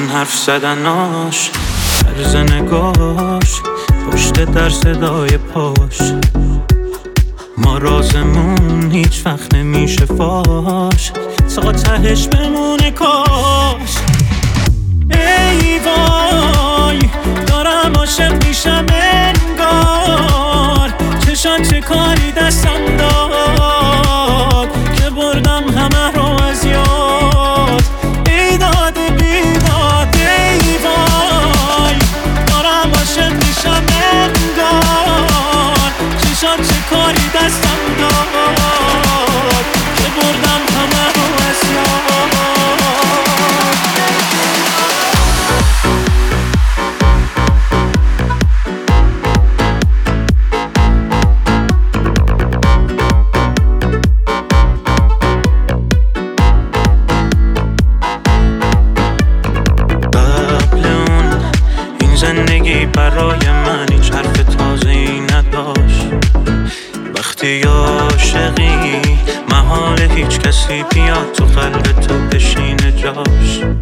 حرف زدناش، طرز نگاش، پشت در صدای پاش، ما رازمون هیچ وقت نمیشه فاش، تا تهش بمونه کاش. ای وای دارم عاشق میشم انگار، چشان چه کاری دستم داد که بردم همه رو از یاد. ای داد بیداد ای وای دارم عاشق میشم انگار، چشان چه کاری دستم داد که بردم همه رو از یاد. زندگی برای من هیچ حرف تازه‌ای نداشت. وقتی عاشقی محال هیچ کسی بیاد تو قلب تو بشینه جاش.